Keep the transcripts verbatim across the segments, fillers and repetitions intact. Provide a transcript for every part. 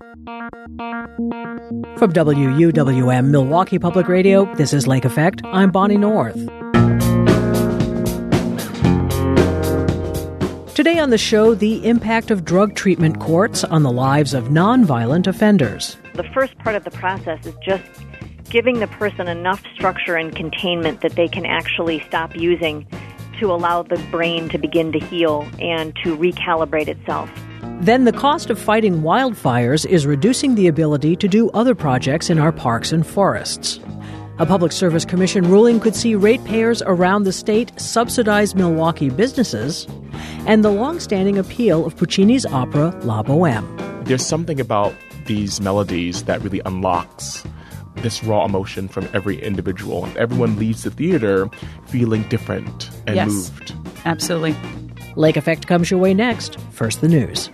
From W U W M Milwaukee Public Radio, this is Lake Effect. I'm Bonnie North. Today on the show, the impact of drug treatment courts on the lives of nonviolent offenders. The first part of the process is just giving the person enough structure and containment that they can actually stop using to allow the brain to begin to heal and to recalibrate itself. Then the cost of fighting wildfires is reducing the ability to do other projects in our parks and forests. A Public Service Commission ruling could see ratepayers around the state subsidize Milwaukee businesses, and the long-standing appeal of Puccini's opera La Boheme. There's something about these melodies that really unlocks this raw emotion from every individual. Everyone leaves the theater feeling different and yes, moved. Absolutely. Lake Effect comes your way next. First, the news.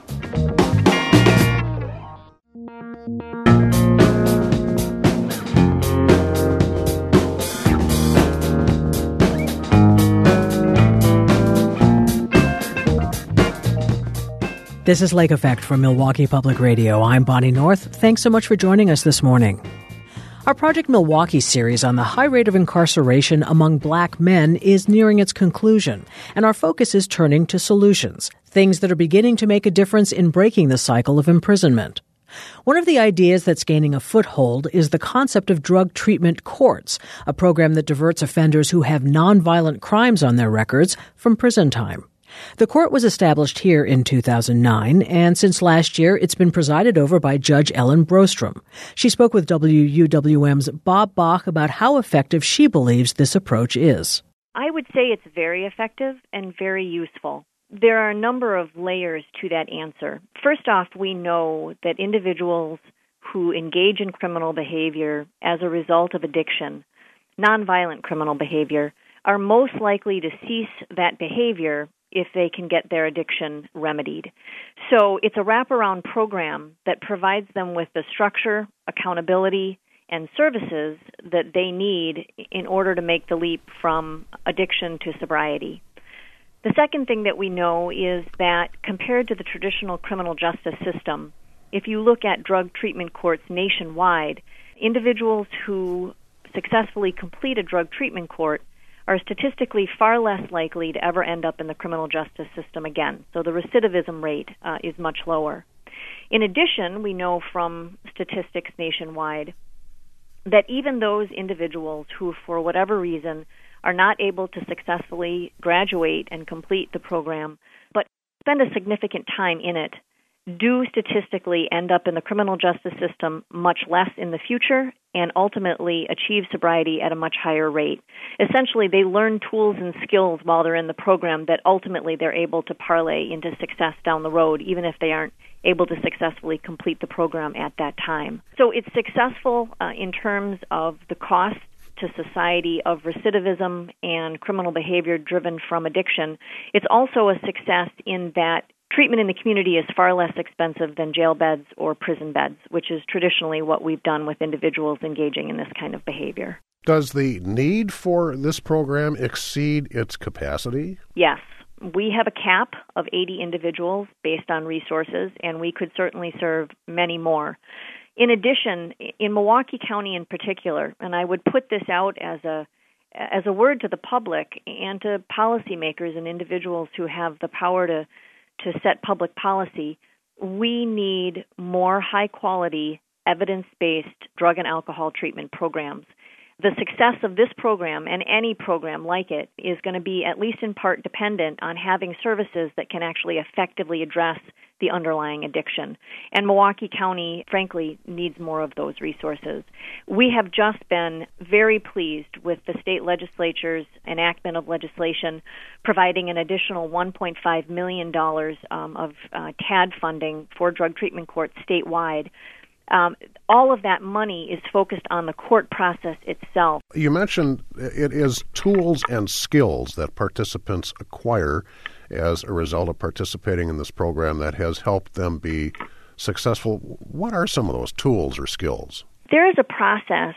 This is Lake Effect from Milwaukee Public Radio. I'm Bonnie North. Thanks so much for joining us this morning. Our Project Milwaukee series on the high rate of incarceration among black men is nearing its conclusion, and our focus is turning to solutions, things that are beginning to make a difference in breaking the cycle of imprisonment. One of the ideas that's gaining a foothold is the concept of drug treatment courts, a program that diverts offenders who have nonviolent crimes on their records from prison time. The court was established here in two thousand nine, and since last year, it's been presided over by Judge Ellen Brostrom. She spoke with W U W M's Bob Bach about how effective she believes this approach is. I would say it's very effective and very useful. There are a number of layers to that answer. First off, we know that individuals who engage in criminal behavior as a result of addiction, nonviolent criminal behavior, are most likely to cease that behavior if they can get their addiction remedied. So it's a wraparound program that provides them with the structure, accountability, and services that they need in order to make the leap from addiction to sobriety. The second thing that we know is that compared to the traditional criminal justice system, if you look at drug treatment courts nationwide, individuals who successfully complete a drug treatment court are statistically far less likely to ever end up in the criminal justice system again. So the recidivism rate uh, is much lower. In addition, we know from statistics nationwide that even those individuals who, for whatever reason, are not able to successfully graduate and complete the program, but spend a significant time in it, do statistically end up in the criminal justice system much less in the future and ultimately achieve sobriety at a much higher rate. Essentially, they learn tools and skills while they're in the program that ultimately they're able to parlay into success down the road, even if they aren't able to successfully complete the program at that time. So it's successful uh, in terms of the cost to society of recidivism and criminal behavior driven from addiction. It's also a success in that treatment in the community is far less expensive than jail beds or prison beds, which is traditionally what we've done with individuals engaging in this kind of behavior. Does the need for this program exceed its capacity? Yes. We have a cap of eighty individuals based on resources, and we could certainly serve many more. In addition, in Milwaukee County in particular, and I would put this out as a as a word to the public and to policymakers and individuals who have the power to to set public policy, we need more high-quality, evidence-based drug and alcohol treatment programs. The success of this program and any program like it is going to be at least in part dependent on having services that can actually effectively address the underlying addiction. And Milwaukee County, frankly, needs more of those resources. We have just been very pleased with the state legislature's enactment of legislation providing an additional one point five million dollars um, of uh, T A D funding for drug treatment courts statewide. Um, all of that money is focused on the court process itself. You mentioned it is tools and skills that participants acquire as a result of participating in this program that has helped them be successful. What are some of those tools or skills? There is a process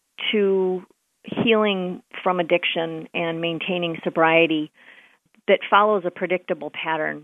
to healing from addiction and maintaining sobriety that follows a predictable pattern.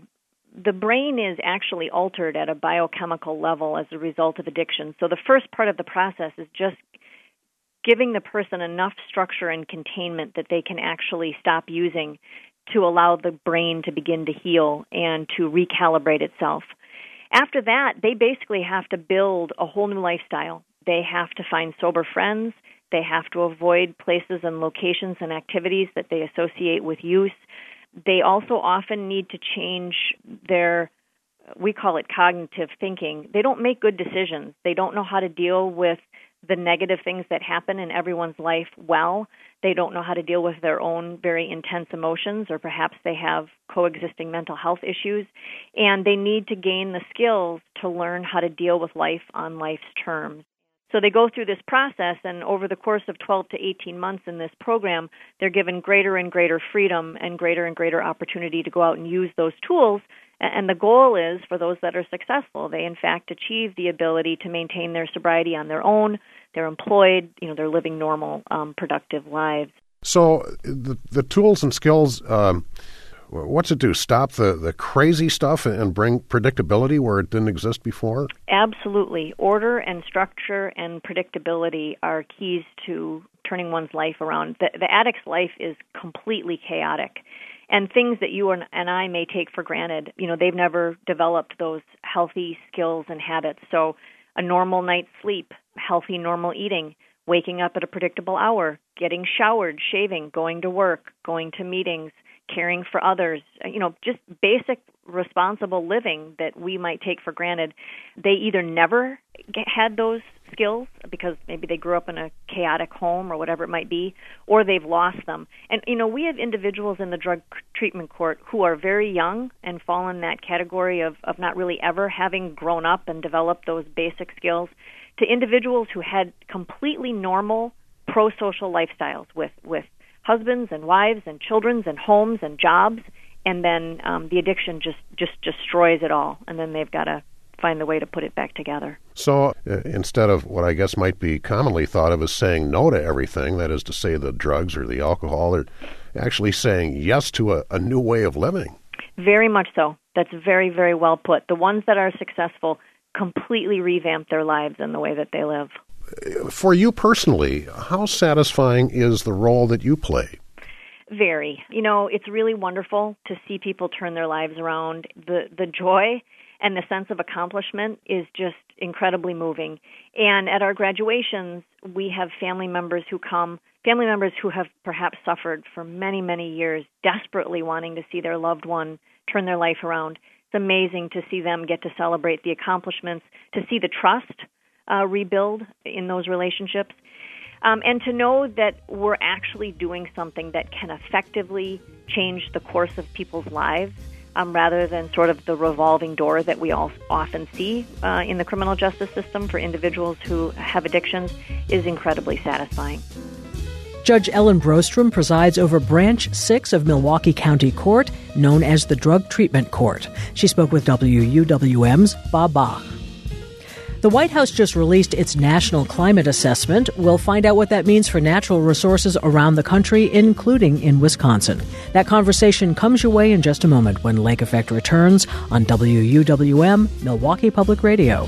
the brain is actually altered at a biochemical level as a result of addiction. So the first part of the process is just giving the person enough structure and containment that they can actually stop using to allow the brain to begin to heal and to recalibrate itself. After that, they basically have to build a whole new lifestyle. They have to find sober friends. They have to avoid places and locations and activities that they associate with use. They also often need to change their, we call it cognitive thinking. They don't make good decisions. They don't know how to deal with the negative things that happen in everyone's life well. They don't know how to deal with their own very intense emotions, or perhaps they have coexisting mental health issues, and they need to gain the skills to learn how to deal with life on life's terms. So they go through this process, and over the course of twelve to eighteen months in this program, they're given greater and greater freedom and greater and greater opportunity to go out and use those tools. And the goal is, for those that are successful, they in fact achieve the ability to maintain their sobriety on their own. They're employed, you know, they're living normal, um, productive lives. So the, the tools and skills, um, what's it do? Stop the, the crazy stuff and bring predictability where it didn't exist before? Absolutely. Order and structure and predictability are keys to turning one's life around. The, the addict's life is completely chaotic. And things that you and I may take for granted, you know, they've never developed those healthy skills and habits. So a normal night's sleep, healthy, normal eating, waking up at a predictable hour, getting showered, shaving, going to work, going to meetings, caring for others, you know, just basic responsible living that we might take for granted. They either never get, had those skills because maybe they grew up in a chaotic home or whatever it might be, or they've lost them. And, you know, we have individuals in the drug treatment court who are very young and fall in that category of, of not really ever having grown up and developed those basic skills, to individuals who had completely normal pro-social lifestyles with, with husbands and wives and children and homes and jobs, and then um, the addiction just, just destroys it all, and then they've got to find the way to put it back together. So uh, instead of what I guess might be commonly thought of as saying no to everything, that is to say the drugs or the alcohol, they're actually saying yes to a, a new way of living. Very much so. That's very, very well put. The ones that are successful completely revamp their lives and the way that they live. For you personally, how satisfying is the role that you play? Very. You know, it's really wonderful to see people turn their lives around. The the joy and the sense of accomplishment is just incredibly moving. And at our graduations, we have family members who come, family members who have perhaps suffered for many, many years, desperately wanting to see their loved one turn their life around. It's amazing to see them get to celebrate the accomplishments, to see the trust uh, rebuild in those relationships, um, and to know that we're actually doing something that can effectively change the course of people's lives, um, rather than sort of the revolving door that we all often see uh, in the criminal justice system for individuals who have addictions, is incredibly satisfying. Judge Ellen Brostrom presides over Branch six of Milwaukee County Court, known as the Drug Treatment Court. She spoke with W U W M's Bob Bach. The White House just released its National Climate Assessment. We'll find out what that means for natural resources around the country, including in Wisconsin. That conversation comes your way in just a moment when Lake Effect returns on W U W M, Milwaukee Public Radio.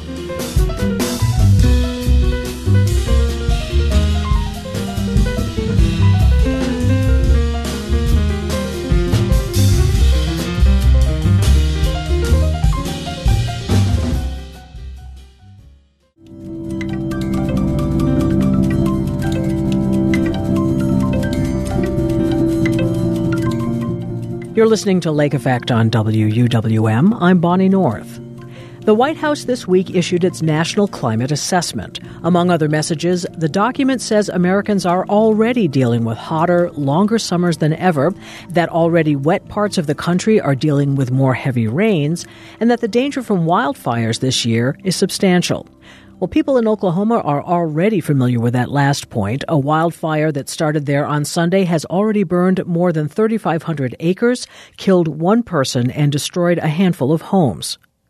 You're listening to Lake Effect on W U W M. I'm Bonnie North. The White House this week issued its National Climate Assessment. Among other messages, the document says Americans are already dealing with hotter, longer summers than ever, that already wet parts of the country are dealing with more heavy rains, and that the danger from wildfires this year is substantial. Well, people in Oklahoma are already familiar with that last point. A wildfire that started there on Sunday has already burned more than thirty-five hundred acres, killed one person, and destroyed a handful of homes.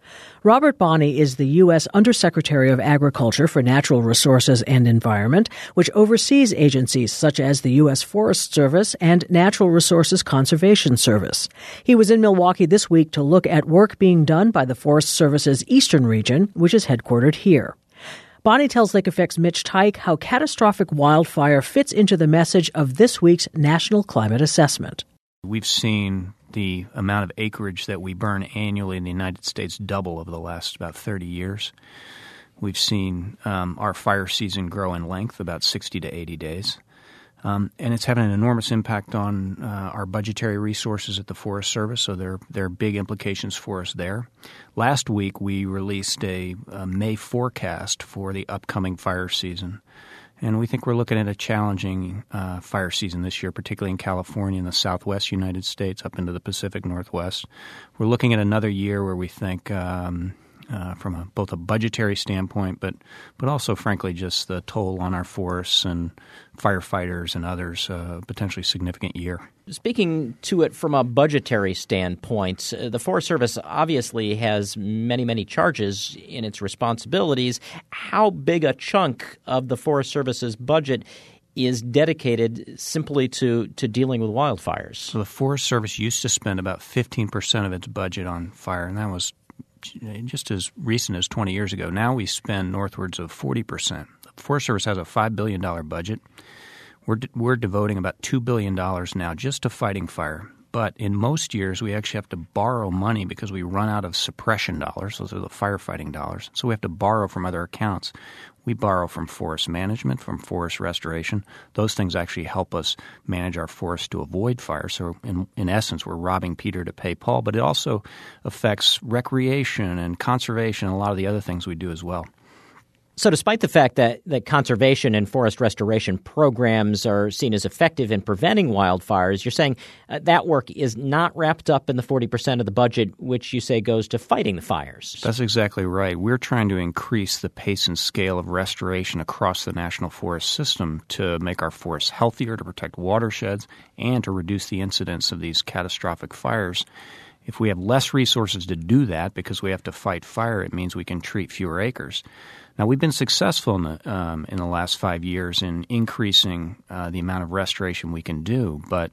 Robert Bonney is the U S Undersecretary of Agriculture for Natural Resources and Environment, which oversees agencies such as the U S Forest Service and Natural Resources Conservation Service. He was in Milwaukee this week to look at work being done by the Forest Service's Eastern Region, which is headquartered here. Bonney tells Lake Effect's Mitch Teich how catastrophic wildfire fits into the message of this week's National Climate Assessment. We've seen the amount of acreage that we burn annually in the United States double over the last about thirty years. We've seen um, our fire season grow in length, about sixty to eighty days. Um, and it's having an enormous impact on uh, our budgetary resources at the Forest Service, so there, there are big implications for us there. Last week, we released a, a May forecast for the upcoming fire season. And we think we're looking at a challenging uh, fire season this year, particularly in California and the southwest United States, up into the Pacific Northwest. We're looking at another year where we think um, uh, from a, both a budgetary standpoint, but but also, frankly, just the toll on our forests and firefighters and others, uh, potentially significant year. Speaking to it from a budgetary standpoint, uh, the Forest Service obviously has many, many charges in its responsibilities. How big a chunk of the Forest Service's budget is dedicated simply to, to dealing with wildfires? So the Forest Service used to spend about fifteen percent of its budget on fire, and that was just as recent as twenty years ago. Now we spend northwards of forty percent. The Forest Service has a five billion dollars budget. We're de- we're devoting about two billion dollars now just to fighting fire. But in most years, we actually have to borrow money because we run out of suppression dollars. Those are the firefighting dollars. So we have to borrow from other accounts. We borrow from forest management, from forest restoration. Those things actually help us manage our forests to avoid fire. So in, in essence, we're robbing Peter to pay Paul. But it also affects recreation and conservation and a lot of the other things we do as well. So despite the fact that, that conservation and forest restoration programs are seen as effective in preventing wildfires, you're saying uh, that work is not wrapped up in the forty percent of the budget, which you say goes to fighting the fires. That's exactly right. We're trying to increase the pace and scale of restoration across the national forest system to make our forests healthier, to protect watersheds, and to reduce the incidence of these catastrophic fires. If we have less resources to do that because we have to fight fire, it means we can treat fewer acres. Now, we've been successful in the, um, in the last five years in increasing uh, the amount of restoration we can do, but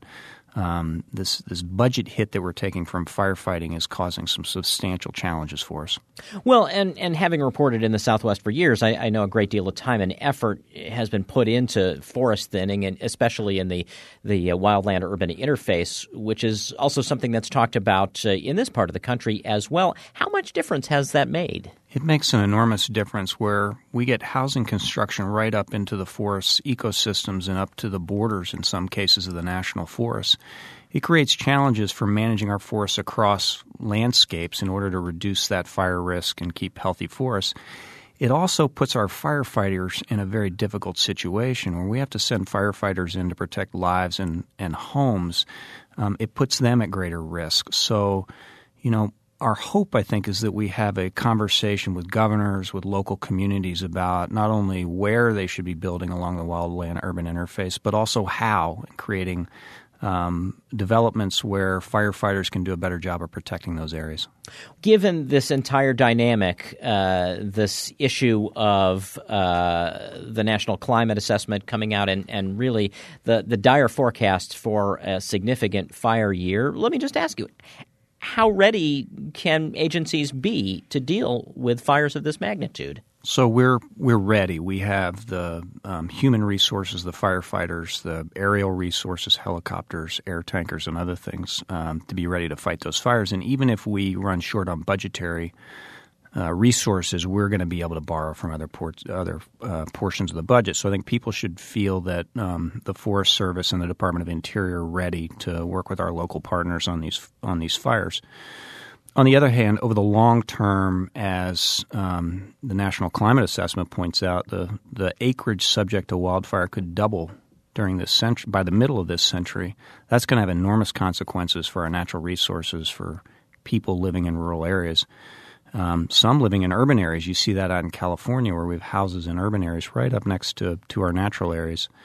um, this this budget hit that we're taking from firefighting is causing some substantial challenges for us. Well, and, and having reported in the Southwest for years, I, I know a great deal of time and effort has been put into forest thinning, and especially in the, the uh, wildland-urban interface, which is also something that's talked about uh, in this part of the country as well. How much difference has that made? It makes an enormous difference where we get housing construction right up into the forest ecosystems and up to the borders, in some cases, of the national forests. It creates challenges for managing our forests across landscapes in order to reduce that fire risk and keep healthy forests. It also puts our firefighters in a very difficult situation where we have to send firefighters in to protect lives and, and homes. Um, it puts them at greater risk. So, you know, our hope, I think, is that we have a conversation with governors, with local communities about not only where they should be building along the wildland-urban interface, but also how, creating um, developments where firefighters can do a better job of protecting those areas. Given this entire dynamic, uh, this issue of uh, the National Climate Assessment coming out and, and really the, the dire forecasts for a significant fire year, let me just ask you, how ready can agencies be to deal with fires of this magnitude? So we're we're ready. We have the um, human resources, the firefighters, the aerial resources, helicopters, air tankers, and other things um, to be ready to fight those fires. And even if we run short on budgetary uh, resources, we're going to be able to borrow from other port- other uh, portions of the budget. So I think people should feel that um, the Forest Service and the Department of Interior are ready to work with our local partners on these on these fires. On the other hand, over the long term, as um, the National Climate Assessment points out, the, the acreage subject to wildfire could double during this century, by the middle of this century. That's going to have enormous consequences for our natural resources, for people living in rural areas. Um, some living in urban areas. You see that out in California where we have houses in urban areas right up next to, to our natural areas.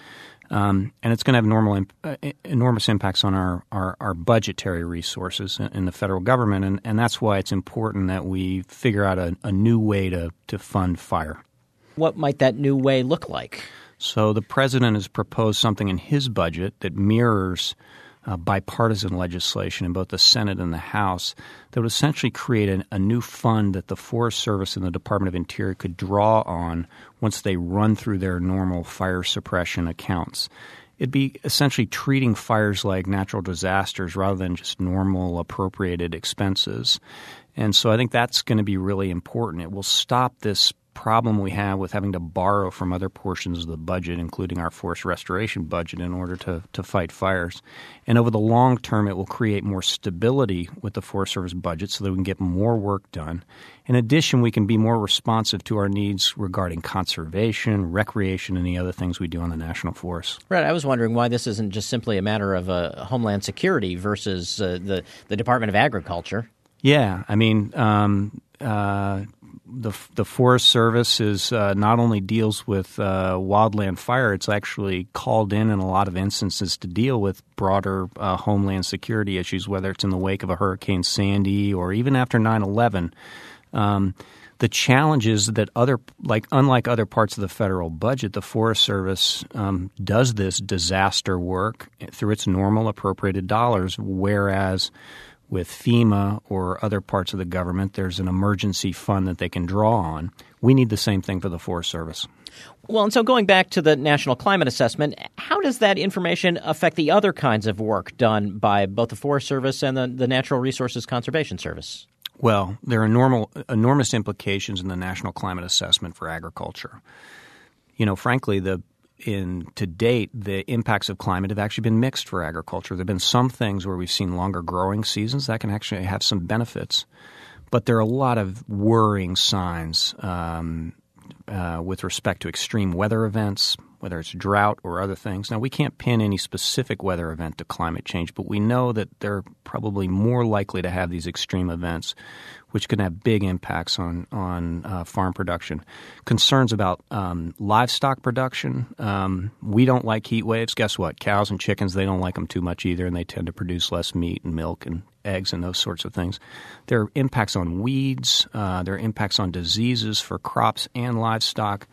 Um, and it's going to have normal, imp- uh, enormous impacts on our, our, our budgetary resources in, in the federal government, and, and that's why it's important that we figure out a, a new way to, to fund fire. What might that new way look like? So the president has proposed something in his budget that mirrors uh, bipartisan legislation in both the Senate and the House that would essentially create a, a new fund that the Forest Service and the Department of Interior could draw on once they run through their normal fire suppression accounts. It'd be essentially treating fires like natural disasters rather than just normal appropriated expenses. And so I think that's going to be really important. It will stop this problem we have with having to borrow from other portions of the budget, including our forest restoration budget, in order to, to fight fires. And over the long term, it will create more stability with the Forest Service budget so that we can get more work done. In addition, we can be more responsive to our needs regarding conservation, recreation, and the other things we do on the national forests. Right. I was wondering why this isn't just simply a matter of uh, Homeland Security versus uh, the, the Department of Agriculture. Yeah. I mean, um, uh, the the Forest Service is uh, not only deals with uh, wildland fire, it's actually called in in a lot of instances to deal with broader uh, homeland security issues, whether it's in the wake of a Hurricane Sandy or even after nine eleven. Um, the challenge is that other, like unlike other parts of the federal budget, the Forest Service um, does this disaster work through its normal appropriated dollars, whereas with FEMA or other parts of the government, there's an emergency fund that they can draw on. We need the same thing for the Forest Service. Well, and so going back to the National Climate Assessment, how does that information affect the other kinds of work done by both the Forest Service and the, the Natural Resources Conservation Service? Well, there are normal, enormous implications in the National Climate Assessment for agriculture. You know, frankly, the In to date, the impacts of climate have actually been mixed for agriculture. There have been some things where we've seen longer growing seasons that can actually have some benefits. But there are a lot of worrying signs um, uh, with respect to extreme weather events, whether it's drought or other things. Now, we can't pin any specific weather event to climate change, but we know that they're probably more likely to have these extreme events, which can have big impacts on on uh, farm production. Concerns about um, livestock production. Um, we don't like heat waves. Guess what? Cows and chickens, they don't like them too much either, and they tend to produce less meat and milk and eggs and those sorts of things. There are impacts on weeds. Uh, there are impacts on diseases for crops and livestock.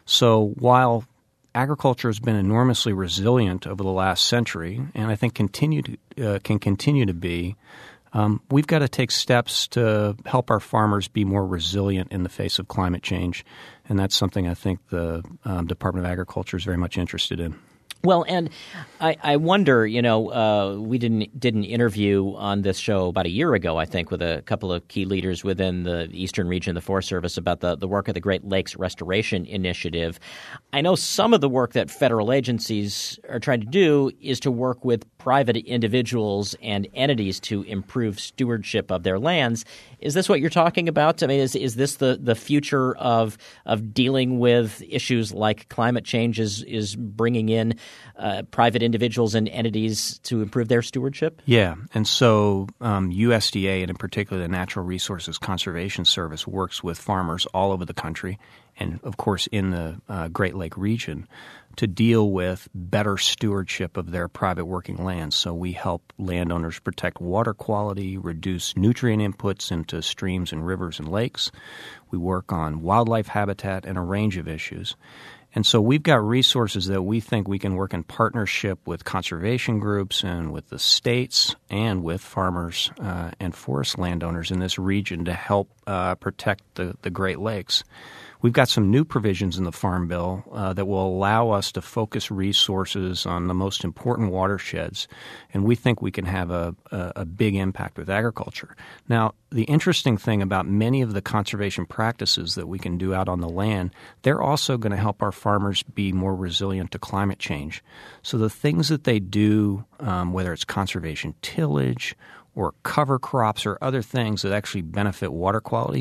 So while agriculture has been enormously resilient over the last century, and I think continue to, uh, can continue to be, Um, we've got to take steps to help our farmers be more resilient in the face of climate change, and that's something I think the um, Department of Agriculture is very much interested in. Well, and I, I wonder, you know, uh, we didn't did an interview on this show about a year ago, I think, with a couple of key leaders within the eastern region of the Forest Service about the, the work of the Great Lakes Restoration Initiative. I know some of the work that federal agencies are trying to do is to work with private individuals and entities to improve stewardship of their lands. Is this what you're talking about? I mean, is is this the, the future of of dealing with issues like climate change is, is bringing in Uh, private individuals and entities to improve their stewardship? Yeah. And so um, U S D A, and in particular the Natural Resources Conservation Service, works with farmers all over the country and, of course, in the uh, Great Lake region to deal with better stewardship of their private working lands. So we help landowners protect water quality, reduce nutrient inputs into streams and rivers and lakes. We work on wildlife habitat and a range of issues. And so we've got resources that we think we can work in partnership with conservation groups and with the states and with farmers uh, and forest landowners in this region to help uh, protect the, the Great Lakes. We've got some new provisions in the Farm Bill uh, that will allow us to focus resources on the most important watersheds, and we think we can have a, a, a big impact with agriculture. Now, the interesting thing about many of the conservation practices that we can do out on the land, they're also going to help our farmers be more resilient to climate change. So the things that they do, um, whether it's conservation tillage or cover crops or other things that actually benefit water quality,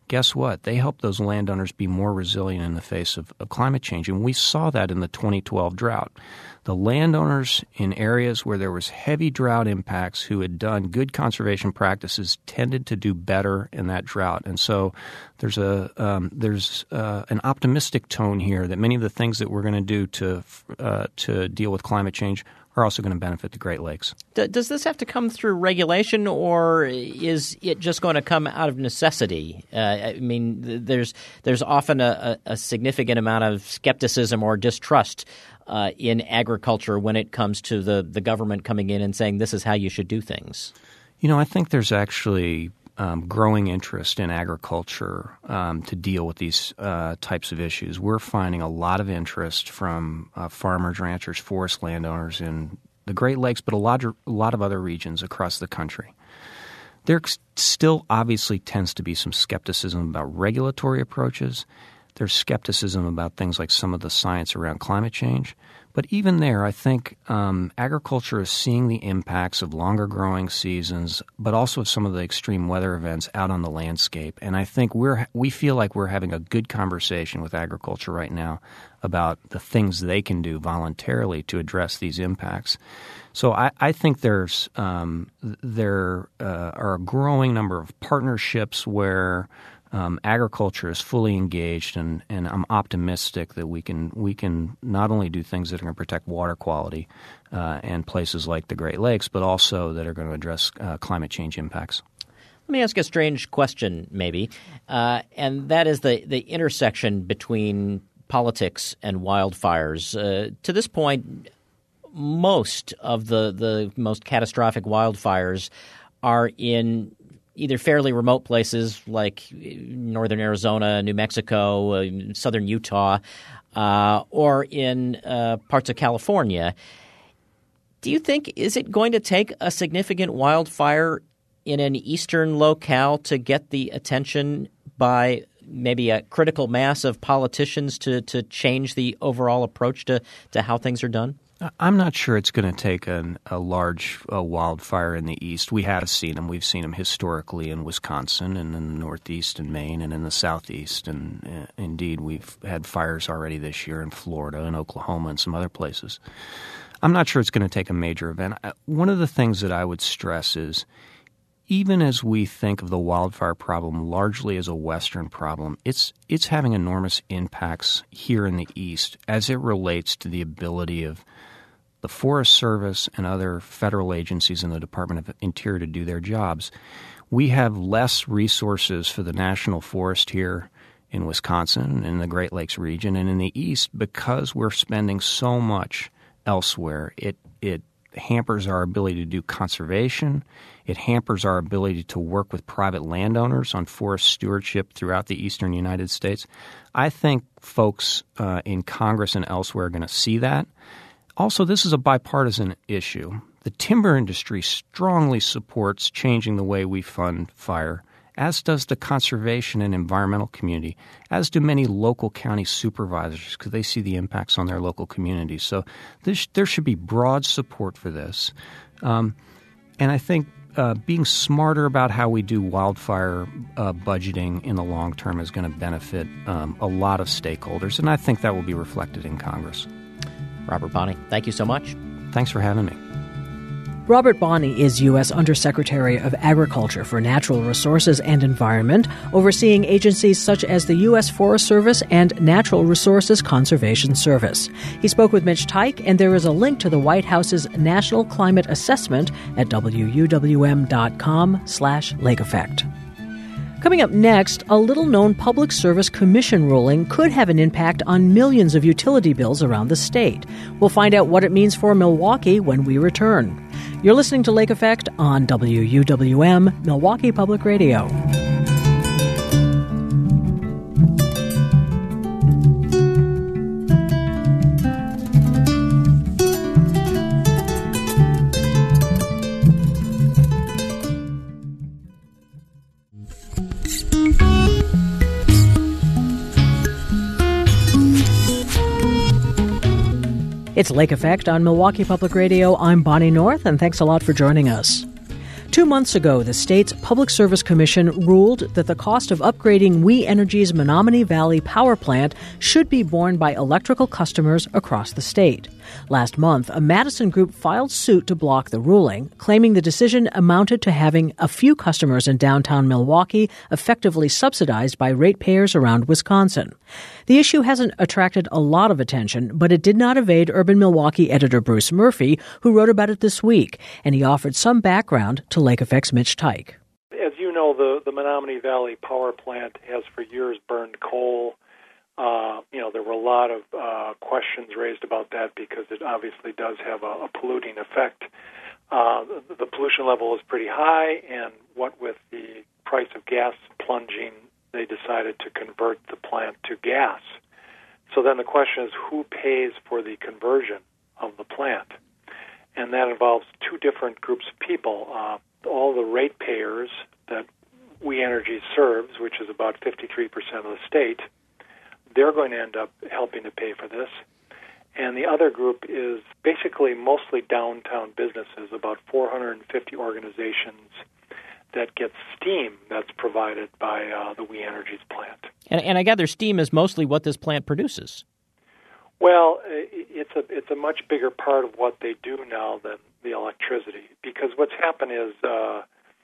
guess what? They help those landowners be more resilient in the face of, of climate change. And we saw that in the twenty twelve drought. The landowners in areas where there was heavy drought impacts who had done good conservation practices tended to do better in that drought. And so there's a um, there's uh, an optimistic tone here that many of the things that we're going to do to uh, to deal with climate change are also going to benefit the Great Lakes. D- does this have to come through regulation, or is it just going to come out of necessity? Uh, I mean, th- there's there's often a, a significant amount of skepticism or distrust uh, in agriculture when it comes to the, the government coming in and saying this is how you should do things. You know, I think there's actually um, growing interest in agriculture um, to deal with these uh, types of issues. We're finding a lot of interest from uh, farmers, ranchers, forest landowners in the Great Lakes, but a lot, of, a lot of other regions across the country. There still obviously tends to be some skepticism about regulatory approaches. There's skepticism about things like some of the science around climate change. But even there, I think um, agriculture is seeing the impacts of longer growing seasons, but also of some of the extreme weather events out on the landscape. And I think we're we feel like we're having a good conversation with agriculture right now about the things they can do voluntarily to address these impacts. So I, I think there's um, there uh, are a growing number of partnerships where Um, agriculture is fully engaged, and, and I'm optimistic that we can we can not only do things that are going to protect water quality uh, and places like the Great Lakes, but also that are going to address uh, climate change impacts. Let me ask a strange question, maybe, uh, and that is the, the intersection between politics and wildfires. Uh, to this point, most of the, the most catastrophic wildfires are in either fairly remote places like northern Arizona, New Mexico, uh, southern Utah, uh, or in uh, parts of California. Do you think, is it going to take a significant wildfire in an eastern locale to get the attention by maybe a critical mass of politicians to, to change the overall approach to, to how things are done? I'm not sure it's going to take an, a large uh, wildfire in the east. We have seen them. We've seen them historically in Wisconsin and in the northeast and Maine and in the southeast. And uh, indeed, we've had fires already this year in Florida and Oklahoma and some other places. I'm not sure it's going to take a major event. One of the things that I would stress is even as we think of the wildfire problem largely as a Western problem, it's it's having enormous impacts here in the East as it relates to the ability of the Forest Service and other federal agencies in the Department of Interior to do their jobs. We have less resources for the national forest here in Wisconsin and in the Great Lakes region, and in the East because we're spending so much elsewhere. It it hampers our ability to do conservation. It hampers our ability to work with private landowners on forest stewardship throughout the eastern United States. I think folks uh, in Congress and elsewhere are going to see that. Also, this is a bipartisan issue. The timber industry strongly supports changing the way we fund fire, as does the conservation and environmental community, as do many local county supervisors because they see the impacts on their local communities. So this, there should be broad support for this. Um, and I think uh, being smarter about how we do wildfire uh, budgeting in the long term is going to benefit um, a lot of stakeholders, and I think that will be reflected in Congress. Robert Bonnie, thank you so much. Thanks for having me. Robert Bonnie is U S Undersecretary of Agriculture for Natural Resources and Environment, overseeing agencies such as the U S Forest Service and Natural Resources Conservation Service. He spoke with Mitch Teich, and there is a link to the White House's National Climate Assessment at W U W M dot com slash lake effect. Coming up next, a little-known Public Service Commission ruling could have an impact on millions of utility bills around the state. We'll find out what it means for Milwaukee when we return. You're listening to Lake Effect on W U W M, Milwaukee Public Radio. It's Lake Effect on Milwaukee Public Radio. I'm Bonnie North, and thanks a lot for joining us. Two months ago, the state's Public Service Commission ruled that the cost of upgrading We Energy's Menominee Valley power plant should be borne by electrical customers across the state. Last month, a Madison group filed suit to block the ruling, claiming the decision amounted to having a few customers in downtown Milwaukee effectively subsidized by ratepayers around Wisconsin. The issue hasn't attracted a lot of attention, but it did not evade Urban Milwaukee editor Bruce Murphy, who wrote about it this week, and he offered some background to Lake Effect's Mitch Teich. As you know, the, the Menominee Valley power plant has for years burned coal. Uh, you know, there were a lot of uh, questions raised about that because it obviously does have a, a polluting effect. Uh, the, the pollution level is pretty high, and what with the price of gas plunging, they decided to convert the plant to gas. So then the question is, who pays for the conversion of the plant? And that involves two different groups of people. Uh, all the ratepayers that We Energy serves, which is about fifty-three percent of the state, they're going to end up helping to pay for this. And the other group is basically mostly downtown businesses, about four hundred fifty organizations that get steam that's provided by uh, the We Energy's plant. And, and I gather steam is mostly what this plant produces. Well, it's a it's a much bigger part of what they do now than the electricity, because what's happened is uh,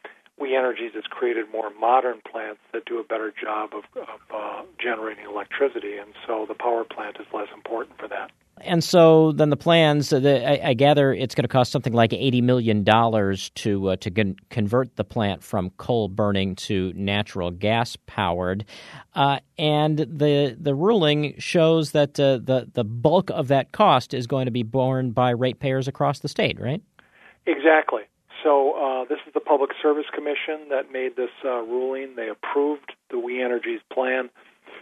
We Energies has created more modern plants that do a better job of, of uh, generating electricity, and so the power plant is less important for that. And so then the plans, uh, the, I, I gather it's going to cost something like eighty million dollars to uh, to con- convert the plant from coal burning to natural gas powered. Uh, and the the ruling shows that uh, the, the bulk of that cost is going to be borne by ratepayers across the state, right? Exactly. So uh, this is the Public Service Commission that made this uh, ruling. They approved the We Energy's plan,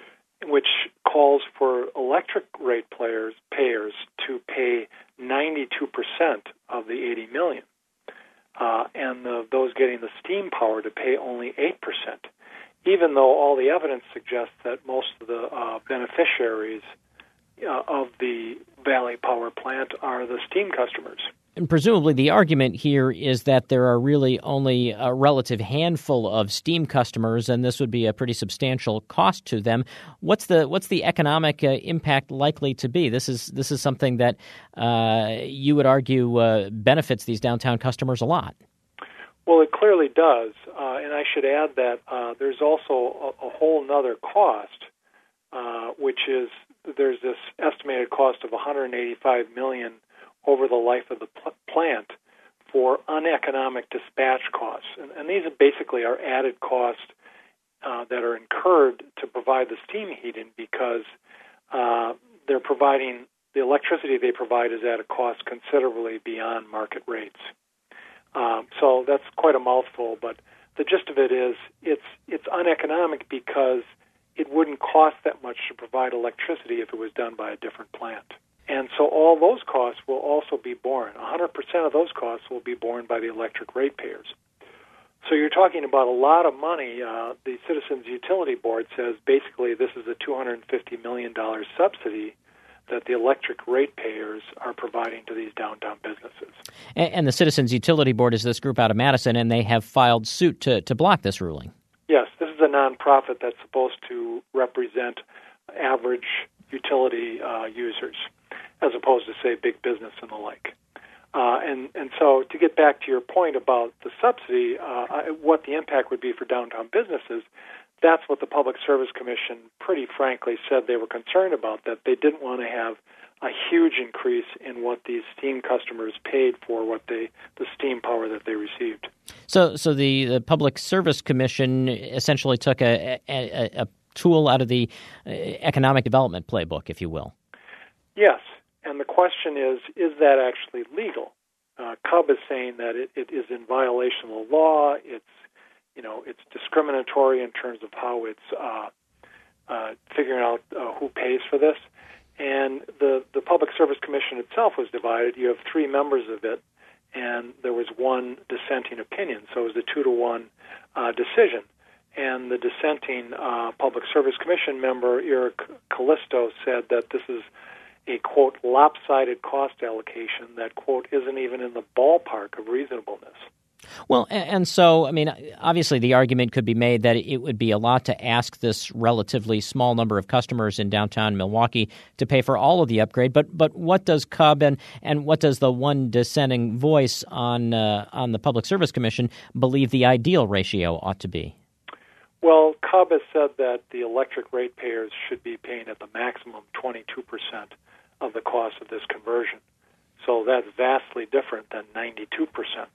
which calls for electric rate players, payers to pay ninety-two percent of the eighty million dollars, uh, and the, those getting the steam power to pay only eight percent, even though all the evidence suggests that most of the uh, beneficiaries uh, of the Valley Power Plant are the steam customers. And presumably the argument here is that there are really only a relative handful of steam customers, and this would be a pretty substantial cost to them. What's the what's the economic uh, impact likely to be? This is this is something that uh, you would argue uh, benefits these downtown customers a lot. Well, it clearly does, uh, and I should add that uh, there's also a, a whole other cost, uh, which is there's this estimated cost of one hundred eighty-five million dollars over the life of the pl- plant for uneconomic dispatch costs. And, and these are basically are added costs uh, that are incurred to provide the steam heating because uh, they're providing, the electricity they provide is at a cost considerably beyond market rates. Um, so that's quite a mouthful, but the gist of it is it's it's uneconomic because it wouldn't cost that much to provide electricity if it was done by a different plant. And so all those costs will also be borne. one hundred percent of those costs will be borne by the electric ratepayers. So you're talking about a lot of money. Uh, the Citizens Utility Board says basically this is a two hundred fifty million dollars subsidy that the electric ratepayers are providing to these downtown businesses. And, and the Citizens Utility Board is this group out of Madison, and they have filed suit to, to block this ruling. Yes, this is a nonprofit that's supposed to represent average utility uh, users, as opposed to, say, big business and the like. Uh, and, and so to get back to your point about the subsidy, uh, what the impact would be for downtown businesses, that's what the Public Service Commission pretty frankly said they were concerned about, that they didn't want to have a huge increase in what these steam customers paid for what they the steam power that they received. So so the, the Public Service Commission essentially took a, a, a tool out of the economic development playbook, if you will. Yes. And the question is, is that actually legal? Uh, C U B is saying that it, it is in violation of the law. It's, you know, it's discriminatory in terms of how it's uh, uh, figuring out uh, who pays for this. And the, the Public Service Commission itself was divided. You have three members of it, and there was one dissenting opinion. So it was a two to one uh, decision. And the dissenting uh, Public Service Commission member, Eric Callisto, said that this is a, quote, lopsided cost allocation that, quote, isn't even in the ballpark of reasonableness. Well, and so, I mean, obviously the argument could be made that it would be a lot to ask this relatively small number of customers in downtown Milwaukee to pay for all of the upgrade. But but what does C U B and, and what does the one dissenting voice on uh, on the Public Service Commission believe the ideal ratio ought to be? Well, C U B has said that the electric ratepayers should be paying at the maximum twenty-two percent of the cost of this conversion. So that's vastly different than ninety-two percent.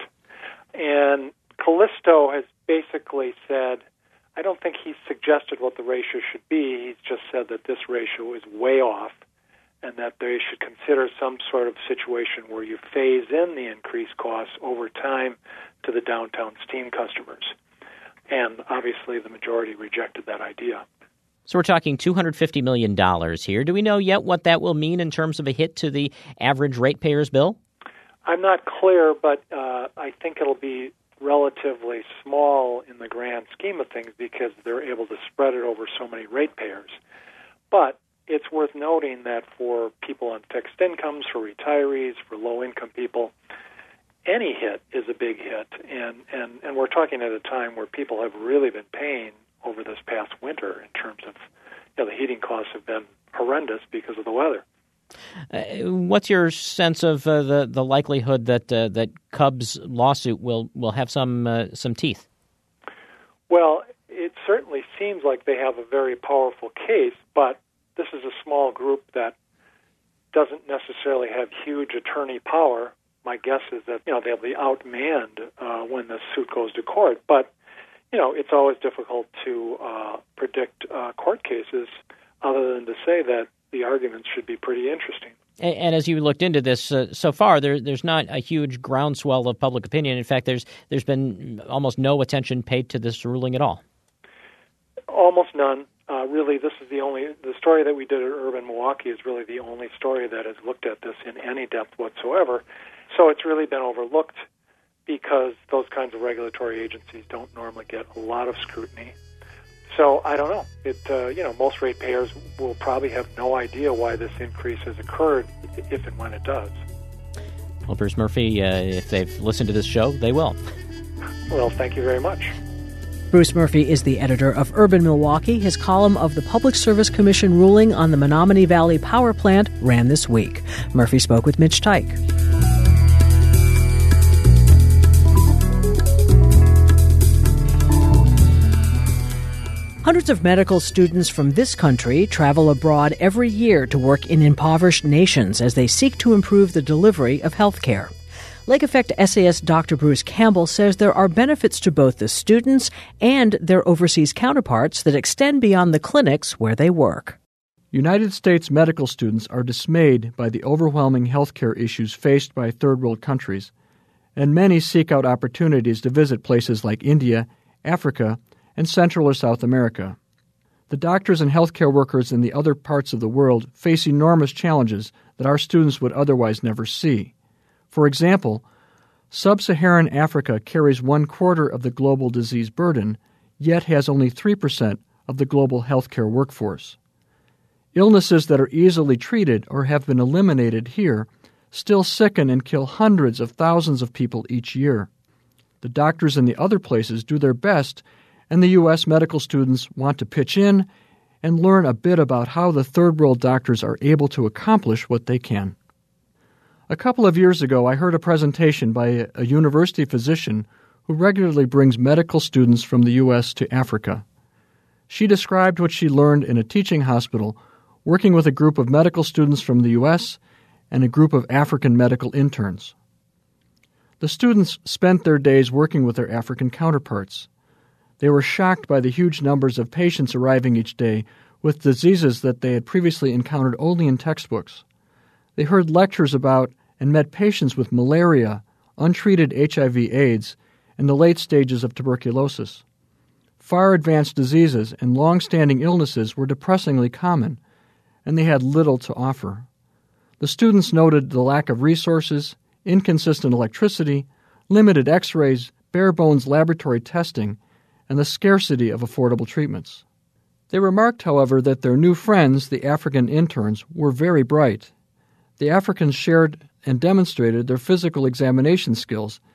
And Callisto has basically said, I don't think he's suggested what the ratio should be. He's just said that this ratio is way off and that they should consider some sort of situation where you phase in the increased costs over time to the downtown steam customers. And obviously the majority rejected that idea. So we're talking two hundred fifty million dollars here. Do we know yet what that will mean in terms of a hit to the average ratepayer's bill? I'm not clear, but uh, I think it'll be relatively small in the grand scheme of things because they're able to spread it over so many ratepayers. But it's worth noting that for people on fixed incomes, for retirees, for low-income people, any hit is a big hit. And, and, and we're talking at a time where people have really been paying over this past winter in terms of, you know, the heating costs have been horrendous because of the weather. Uh, what's your sense of uh, the the likelihood that uh, that C U B's lawsuit will, will have some uh, some teeth? Well, it certainly seems like they have a very powerful case, but this is a small group that doesn't necessarily have huge attorney power. My guess is that, you know, they'll be outmanned uh, when the suit goes to court. But, you know, it's always difficult to uh, predict uh, court cases other than to say that the arguments should be pretty interesting. And, and as you looked into this uh, so far, there, there's not a huge groundswell of public opinion. In fact, there's there's been almost no attention paid to this ruling at all. Almost none. Uh, really, this is the only the story that we did at Urban Milwaukee is really the only story that has looked at this in any depth whatsoever. So it's really been overlooked because those kinds of regulatory agencies don't normally get a lot of scrutiny. So I don't know. It uh, you know, most ratepayers will probably have no idea why this increase has occurred, if and when it does. Well, Bruce Murphy, uh, if they've listened to this show, they will. Well, thank you very much. Bruce Murphy is the editor of Urban Milwaukee. His column of the Public Service Commission ruling on the Menominee Valley Power Plant ran this week. Murphy spoke with Mitch Teich. Hundreds of medical students from this country travel abroad every year to work in impoverished nations as they seek to improve the delivery of health care. Lake Effect essayist Doctor Bruce Campbell says there are benefits to both the students and their overseas counterparts that extend beyond the clinics where they work. United States medical students are dismayed by the overwhelming healthcare issues faced by third world countries, and many seek out opportunities to visit places like India, Africa, and Central or South America. The doctors and healthcare workers in the other parts of the world face enormous challenges that our students would otherwise never see. For example, sub-Saharan Africa carries one quarter of the global disease burden, yet has only three percent of the global healthcare workforce. Illnesses that are easily treated or have been eliminated here still sicken and kill hundreds of thousands of people each year. The doctors in the other places do their best, and the U S medical students want to pitch in and learn a bit about how the third world doctors are able to accomplish what they can. A couple of years ago, I heard a presentation by a university physician who regularly brings medical students from the U S to Africa. She described what she learned in a teaching hospital working with a group of medical students from the U S and a group of African medical interns. The students spent their days working with their African counterparts. They were shocked by the huge numbers of patients arriving each day with diseases that they had previously encountered only in textbooks. They heard lectures about and met patients with malaria, untreated H I V AIDS, and the late stages of tuberculosis. Far advanced diseases and long-standing illnesses were depressingly common, and they had little to offer. The students noted the lack of resources, inconsistent electricity, limited x-rays, bare-bones laboratory testing, and the scarcity of affordable treatments. They remarked, however, that their new friends, the African interns, were very bright. The Africans shared and demonstrated their physical examination skills,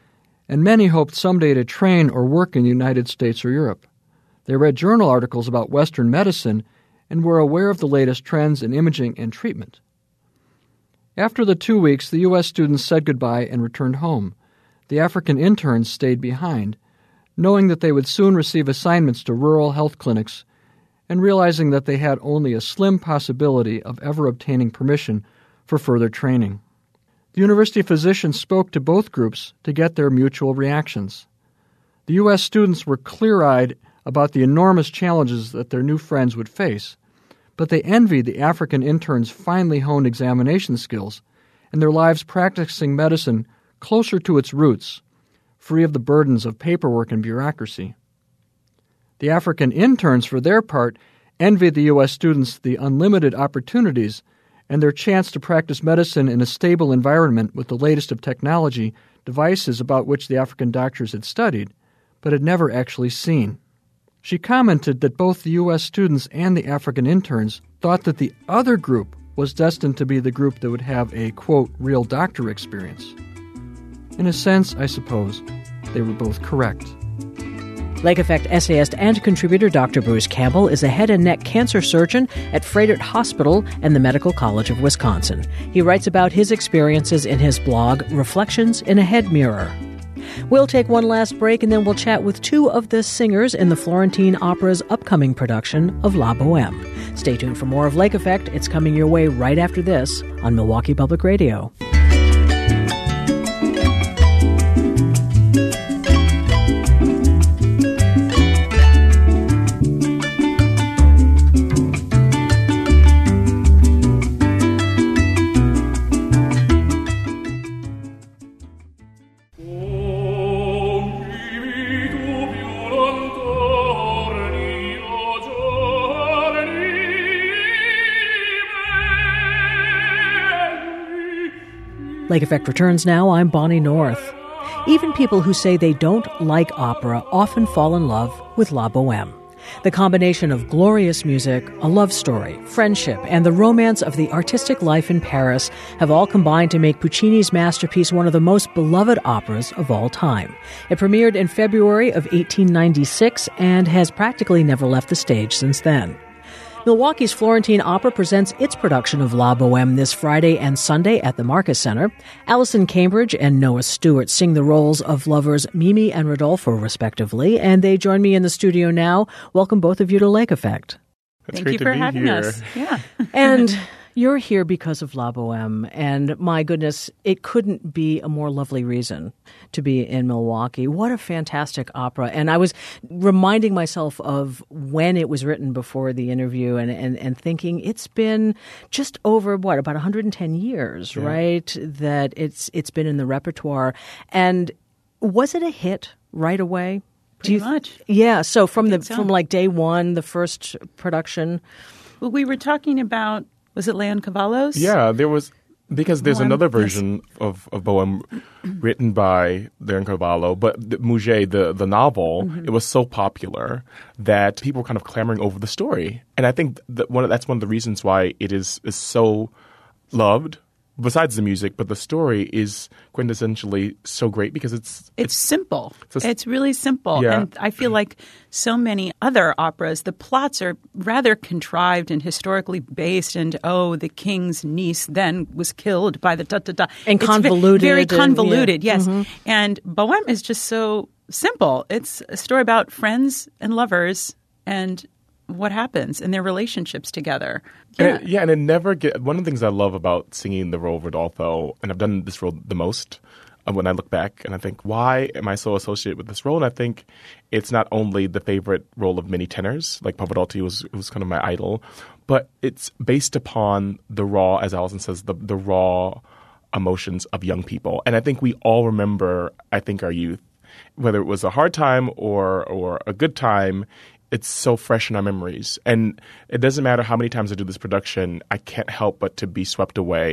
and many hoped someday to train or work in the United States or Europe. They read journal articles about Western medicine and were aware of the latest trends in imaging and treatment. After the two weeks, the U S students said goodbye and returned home. The African interns stayed behind, knowing that they would soon receive assignments to rural health clinics and realizing that they had only a slim possibility of ever obtaining permission for further training. The university physicians spoke to both groups to get their mutual reactions. The U S students were clear-eyed about the enormous challenges that their new friends would face, but they envied the African interns' finely honed examination skills and their lives practicing medicine closer to its roots, free of the burdens of paperwork and bureaucracy. The African interns, for their part, envied the U S students the unlimited opportunities and their chance to practice medicine in a stable environment with the latest of technology, devices about which the African doctors had studied, but had never actually seen. She commented that both the U S students and the African interns thought that the other group was destined to be the group that would have a, quote, real doctor experience. In a sense, I suppose, they were both correct. Lake Effect essayist and contributor Doctor Bruce Campbell is a head and neck cancer surgeon at Froedtert Hospital and the Medical College of Wisconsin. He writes about his experiences in his blog, Reflections in a Head Mirror. We'll take one last break and then we'll chat with two of the singers in the Florentine Opera's upcoming production of La Boheme. Stay tuned for more of Lake Effect. It's coming your way right after this on Milwaukee Public Radio. Lake Effect returns now. I'm Bonnie North. Even people who say they don't like opera often fall in love with La Boheme. The combination of glorious music, a love story, friendship, and the romance of the artistic life in Paris have all combined to make Puccini's masterpiece one of the most beloved operas of all time. It premiered in February of eighteen ninety-six and has practically never left the stage since then. Milwaukee's Florentine Opera presents its production of La Boheme this Friday and Sunday at the Marcus Center. Allison Cambridge and Noah Stewart sing the roles of lovers Mimi and Rodolfo, respectively, and they join me in the studio now. Welcome both of you to Lake Effect. It's Thank you for having here. us. Yeah. And you're here because of La Boheme, and my goodness, it couldn't be a more lovely reason to be in Milwaukee. What a fantastic opera. And I was reminding myself of when it was written before the interview and, and, and thinking it's been just over, what, about one hundred ten years, yeah. right, that it's it's been in the repertoire. And was it a hit right away? Pretty Do you, much. Yeah, so from the so. from like day one, the first production. Well, we were talking about, was it Leoncavallos? Yeah, there was, because there's One, another version yes. of, of Bohème written by Leoncavallo, but the, Mouget, the, the novel, mm-hmm. it was so popular that people were kind of clamoring over the story. And I think that one of, that's one of the reasons why it is, is so loved. Besides the music, but the story is quintessentially so great because it's... It's, it's simple. It's, a, it's really simple. Yeah. And I feel like so many other operas, the plots are rather contrived and historically based, and, oh, the king's niece then was killed by the da-da-da. And it's convoluted. Very convoluted, and, yeah. yes. Mm-hmm. And Bohème is just so simple. It's a story about friends and lovers and what happens in their relationships together. Yeah, and it, yeah, and it never get. One of the things I love about singing the role of Rodolfo, and I've done this role the most, uh, when I look back and I think, why am I so associated with this role? And I think it's not only the favorite role of many tenors, like Pavarotti was was kind of my idol, but it's based upon the raw, as Allison says, the the raw emotions of young people. And I think we all remember, I think, our youth, whether it was a hard time or or a good time. It's so fresh in our memories. And it doesn't matter how many times I do this production, I can't help but to be swept away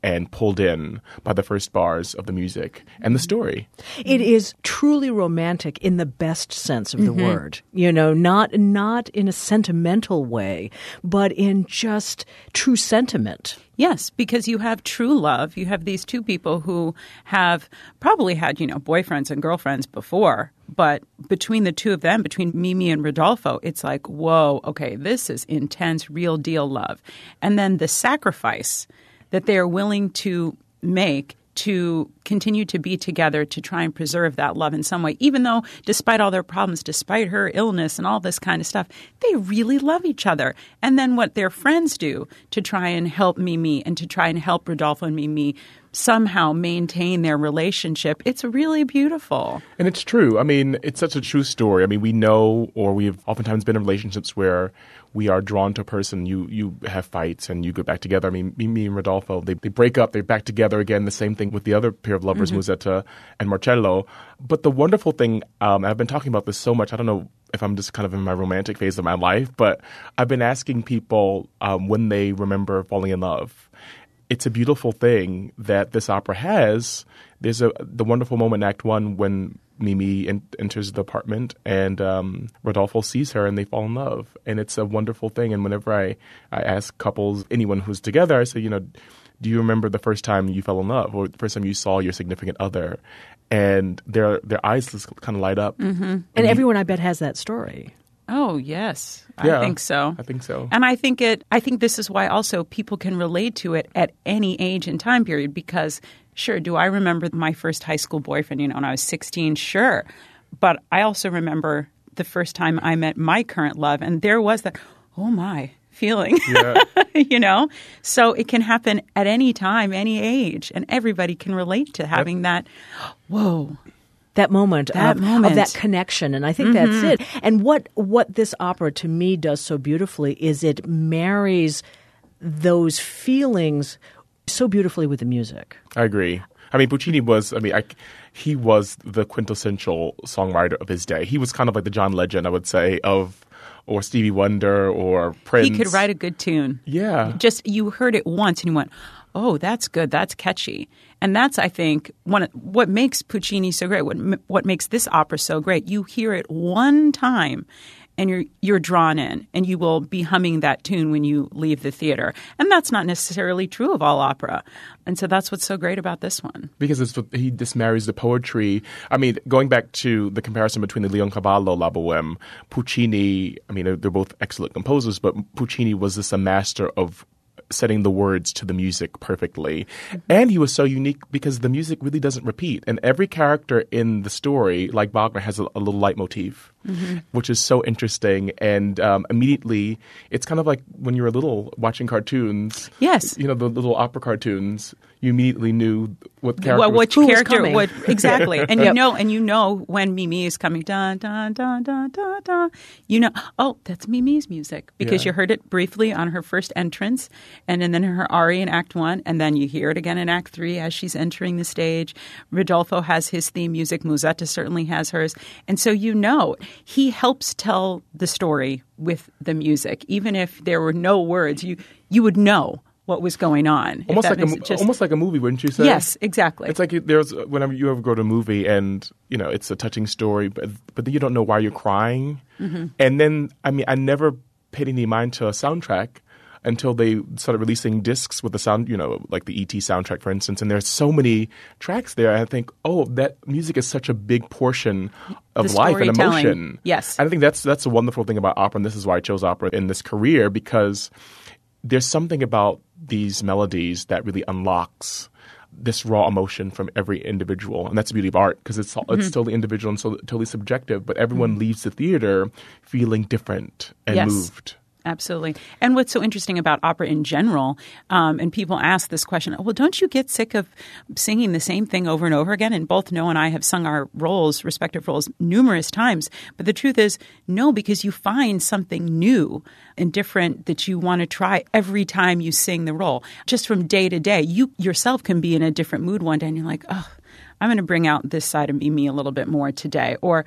and pulled in by the first bars of the music and the story. It is truly romantic in the best sense of the Mm-hmm. word. You know, not not in a sentimental way, but in just true sentiment. Yes, because you have true love. You have these two people who have probably had, you know, boyfriends and girlfriends before. But between the two of them, between Mimi and Rodolfo, it's like, whoa, okay, this is intense, real deal love. And then the sacrifice that they are willing to make to continue to be together to try and preserve that love in some way, even though despite all their problems, despite her illness and all this kind of stuff, they really love each other. And then what their friends do to try and help Mimi and to try and help Rodolfo and Mimi somehow maintain their relationship, it's really beautiful. And it's true. I mean, it's such a true story. I mean, we know, or we've oftentimes been in relationships where we are drawn to a person, you you have fights and you go back together. I mean, Mimi and Rodolfo, they, they break up, they're back together again. The same thing with the other pair of lovers, mm-hmm. Musetta and Marcello. But the wonderful thing, um, I've been talking about this so much, I don't know if I'm just kind of in my romantic phase of my life, but I've been asking people um, when they remember falling in love. It's a beautiful thing that this opera has. There's a the wonderful moment in Act One when Mimi en- enters the apartment and um, Rodolfo sees her and they fall in love. And it's a wonderful thing. And whenever I, I ask couples, anyone who's together, I say, you know, do you remember the first time you fell in love or the first time you saw your significant other? And their their eyes just kind of light up. Mm-hmm. And, and everyone, I bet, has that story. Oh, yes. Yeah, I think so. I think so. And I think it I think this is why also people can relate to it at any age and time period because sure, do I remember my first high school boyfriend, you know, when I was sixteen? Sure. But I also remember the first time I met my current love and there was that oh my feeling. Yeah. You know? So it can happen at any time, any age, and everybody can relate to having yep. that whoa. That moment, that of, moment. of that connection. And I think Mm-hmm. that's it. And what, what this opera to me does so beautifully is it marries those feelings so beautifully with the music. I agree. I mean, Puccini was, I mean, I, he was the quintessential songwriter of his day. He was kind of like the John Legend, I would say, of, or Stevie Wonder or Prince. He could write a good tune. Yeah. Just, you heard it once and you went, oh, that's good. That's catchy. And that's, I think, one of, what makes Puccini so great, what what makes this opera so great. You hear it one time and you're you're drawn in and you will be humming that tune when you leave the theater. And that's not necessarily true of all opera. And so that's what's so great about this one. Because it's, he just marries the poetry. I mean, going back to the comparison between the Leoncavallo, La Boheme, Puccini, I mean, they're both excellent composers, but Puccini was just a master of setting the words to the music perfectly. And he was so unique because the music really doesn't repeat. And every character in the story, like Wagner, has a, a little leitmotif, mm-hmm. which is so interesting. And um, immediately, it's kind of like when you were little watching cartoons. Yes. You know, the little opera cartoons. You immediately knew what character well, was which who was character coming. would exactly, and Yep. you know, and you know when Mimi is coming, dun dun dun dun dun dun. You know, oh, that's Mimi's music because Yeah. you heard it briefly on her first entrance, and, and then her aria in Act One, and then you hear it again in Act Three as she's entering the stage. Rodolfo has his theme music. Musetta certainly has hers, and so you know he helps tell the story with the music, even if there were no words. You you would know what was going on. if Almost that like a, makes it just- almost like a movie, wouldn't you say? Yes, exactly. It's like you- there's whenever you ever go to a movie and you know it's a touching story, but but then you don't know why you're crying, Mm-hmm. and then I mean I never paid any mind to a soundtrack until they started releasing discs with the sound, you know, like the E T soundtrack, for instance. And there's so many tracks there. I think, oh, that music is such a big portion of The life and storytelling. emotion. Yes. And I think that's that's a wonderful thing about opera, and this is why I chose opera in this career because there's something about these melodies that really unlocks this raw emotion from every individual. And that's the beauty of art because it's, mm-hmm. it's totally individual and so, totally subjective, but everyone mm-hmm. leaves the theater feeling different and Yes. moved. Absolutely. And what's so interesting about opera in general, um, and people ask this question, well, don't you get sick of singing the same thing over and over again? And both Noah and I have sung our roles, respective roles, numerous times. But the truth is, no, because you find something new and different that you want to try every time you sing the role. Just from day to day, you yourself can be in a different mood one day and you're like, oh, I'm going to bring out this side of me a little bit more today. Or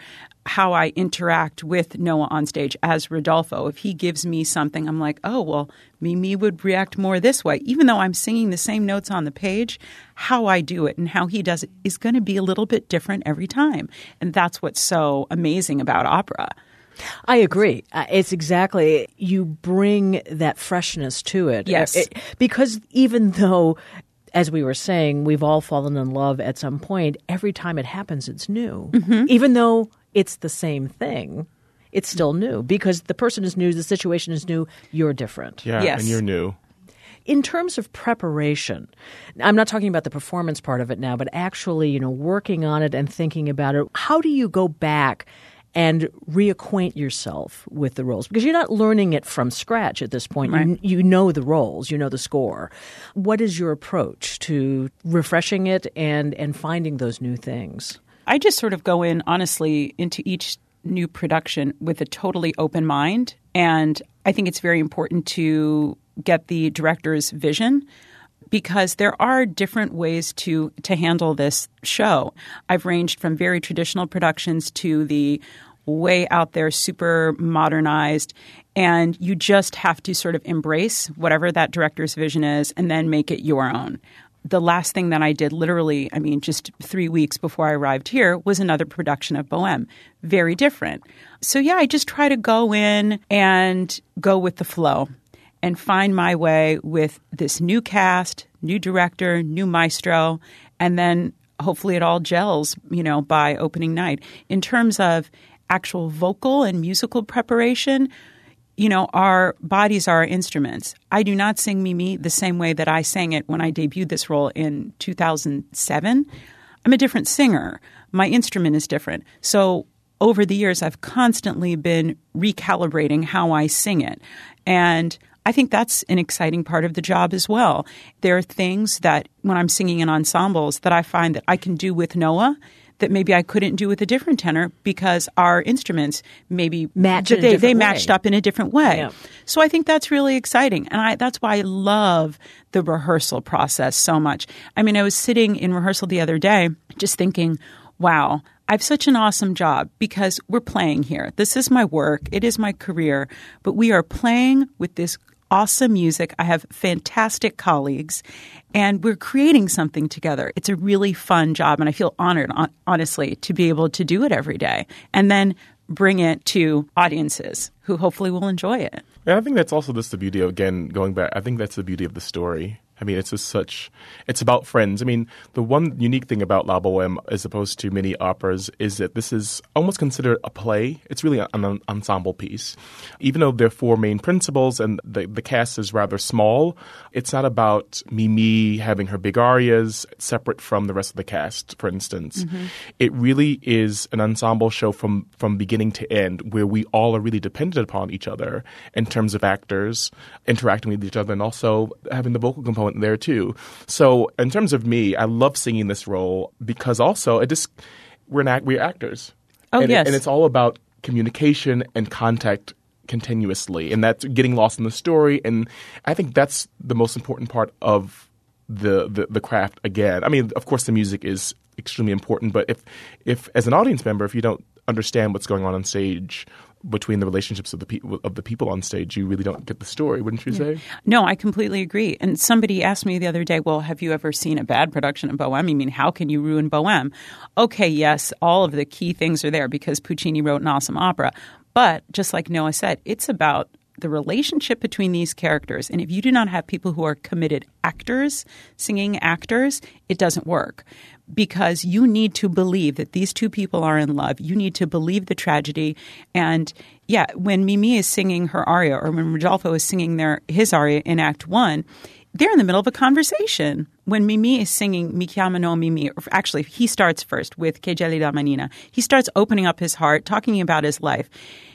how I interact with Noah on stage as Rodolfo. If he gives me something, I'm like, oh, well, Mimi would react more this way. Even though I'm singing the same notes on the page, how I do it and how he does it is going to be a little bit different every time. And that's what's so amazing about opera. I agree. Uh, it's exactly, you bring that freshness to it. Yes. Uh, it, because even though, as we were saying, we've all fallen in love at some point, every time it happens, it's new. Mm-hmm. Even though it's the same thing, it's still new because the person is new, the situation is new, you're different. Yeah, yes. and you're new. In terms of preparation, I'm not talking about the performance part of it now, but actually, you know, working on it and thinking about it, how do you go back and reacquaint yourself with the roles? Because you're not learning it from scratch at this point. Right. You, you know the roles, you know the score. What is your approach to refreshing it and, and finding those new things? I just sort of go in, honestly, into each new production with a totally open mind. And I think it's very important to get the director's vision because there are different ways to to handle this show. I've ranged from very traditional productions to the way out there, super modernized, and you just have to sort of embrace whatever that director's vision is and then make it your own. The last thing that I did, literally, I mean, just three weeks before I arrived here, was another production of Bohème. Very different. So, yeah, I just try to go in and go with the flow and find my way with this new cast, new director, new maestro, and then hopefully it all gels, you know, by opening night. In terms of actual vocal and musical preparation, you know, our bodies are our instruments. I do not sing Mimi the same way that I sang it when I debuted this role in two thousand seven. I'm a different singer. My instrument is different. So over the years, I've constantly been recalibrating how I sing it. And I think that's an exciting part of the job as well. There are things that when I'm singing in ensembles that I find that I can do with Noah that maybe I couldn't do with a different tenor because our instruments maybe Match they, they way. matched up in a different way. Yeah. So I think that's really exciting. And I, that's why I love the rehearsal process so much. I mean, I was sitting in rehearsal the other day just thinking, wow, I have such an awesome job because we're playing here. This is my work. It is my career. But we are playing with this awesome music. I have fantastic colleagues, and we're creating something together. It's a really fun job, and I feel honored, honestly, to be able to do it every day and then bring it to audiences who hopefully will enjoy it. And I think that's also just the beauty of, again, going back, I think that's the beauty of the story. I mean, it's just such – it's about friends. I mean, the one unique thing about La Bohème as opposed to many operas is that this is almost considered a play. It's really an ensemble piece. Even though there are four main principals and the, the cast is rather small, it's not about Mimi having her big arias separate from the rest of the cast, for instance. Mm-hmm. It really is an ensemble show from, from beginning to end where we all are really dependent upon each other in terms of actors interacting with each other and also having the vocal component there too. So in terms of me, I love singing this role because also it just we're an act, we're actors. Oh and yes, it, and it's all about communication and contact continuously, and that's getting lost in the story. And I think that's the most important part of the the, the craft. Again, I mean, of course, the music is extremely important, but if if as an audience member, if you don't understand what's going on on stage between the relationships of the people of the people on stage, you really don't get the story, wouldn't you say? No, I completely agree. And somebody asked me the other day, well, have you ever seen a bad production of Bohème? I mean, how can you ruin Bohème? Okay, yes, all of the key things are there because Puccini wrote an awesome opera. But just like Noah said, it's about the relationship between these characters. And if you do not have people who are committed actors, singing actors, it doesn't work. Because you need to believe that these two people are in love. You need to believe the tragedy. And yeah, when Mimi is singing her aria or when Rodolfo is singing their his aria in Act One, they're in the middle of a conversation. When Mimi is singing Mi chiamano Mimi, or actually he starts first with Che gelida manina. He starts opening up his heart, talking about his life.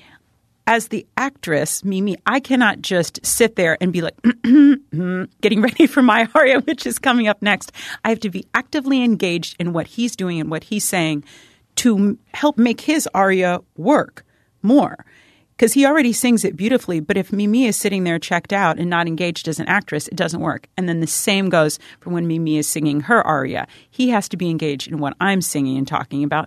As the actress, Mimi, I cannot just sit there and be like, getting ready for my aria, which is coming up next. I have to be actively engaged in what he's doing and what he's saying to help make his aria work more. Because he already sings it beautifully, but if Mimi is sitting there checked out and not engaged as an actress, it doesn't work. And then the same goes for when Mimi is singing her aria. He has to be engaged in what I'm singing and talking about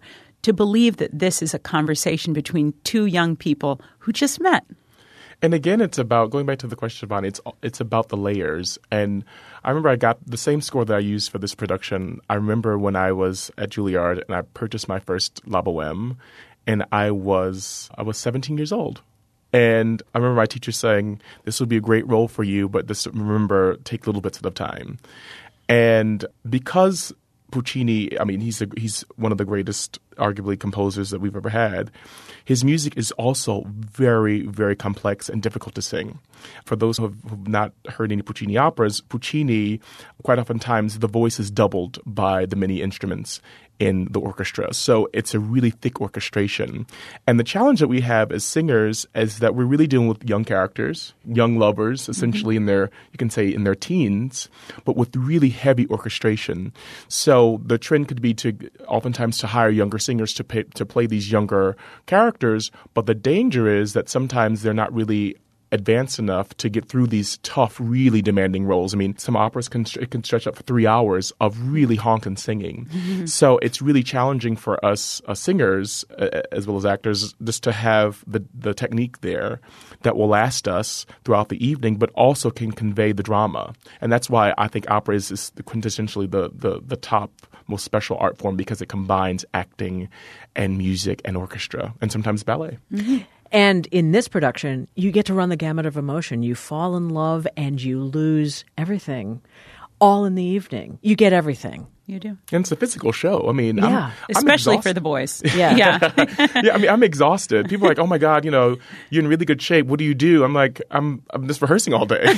to believe that this is a conversation between two young people who just met. And again, it's about, going back to the question, Bonnie, it's it's about the layers. And I remember I got the same score that I used for this production. I remember when I was at Juilliard and I purchased my first La Boheme, and I was I was seventeen years old. And I remember my teacher saying, this would be a great role for you, but just remember, take little bits at a time. And because Puccini, I mean, he's a, he's one of the greatest, arguably, composers that we've ever had. His music is also very, very complex and difficult to sing. For those who have, who've not heard any Puccini operas, Puccini, quite oftentimes, the voice is doubled by the many instruments in the orchestra. So it's a really thick orchestration. And the challenge that we have as singers is that we're really dealing with young characters, young lovers, essentially mm-hmm. in their, you can say in their teens, but with really heavy orchestration. So the trend could be to oftentimes to hire younger singers to pay, to play these younger characters, but the danger is that sometimes they're not really advanced enough to get through these tough, really demanding roles. I mean, some operas can, it can stretch up for three hours of really honking singing. Mm-hmm. So it's really challenging for us uh, singers, uh, as well as actors, just to have the, the technique there that will last us throughout the evening, but also can convey the drama. And that's why I think opera is, is quintessentially the, the, the top, most special art form, because it combines acting and music and orchestra, and sometimes ballet. Mm-hmm. And in this production, you get to run the gamut of emotion. You fall in love and you lose everything all in the evening. You get everything. You do. And it's a physical show. I mean, yeah. I'm, especially I'm for the boys. Yeah. Yeah. yeah, I mean, I'm exhausted. People are like, oh my God, you know, you're in really good shape. What do you do? I'm like, I'm I'm just rehearsing all day.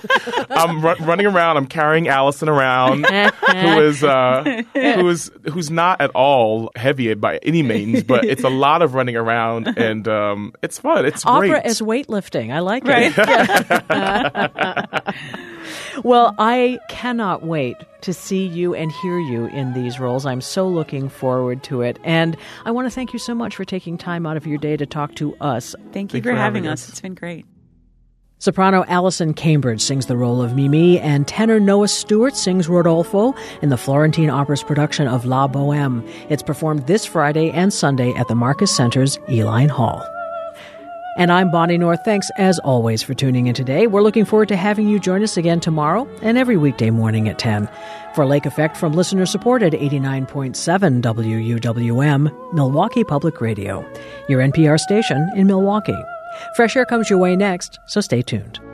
I'm ru- running around. I'm carrying Allison around, who is uh, who is who's not at all heavy by any means, but it's a lot of running around, and um, it's fun. It's Opera great. as weightlifting. I like right. it. Well, I cannot wait to see you and hear you in these roles. I'm so looking forward to it. And I want to thank you so much for taking time out of your day to talk to us. Thank you Thanks for, for having having us. us. It's been great. Soprano Allison Cambridge sings the role of Mimi, and tenor Noah Stewart sings Rodolfo in the Florentine Opera's production of La Boheme. It's performed this Friday and Sunday at the Marcus Center's Eline Hall. And I'm Bonnie North. Thanks, as always, for tuning in today. We're looking forward to having you join us again tomorrow and every weekday morning at ten. For Lake Effect from listener-supported eighty-nine point seven W U W M, Milwaukee Public Radio, your N P R station in Milwaukee. Fresh Air comes your way next, so stay tuned.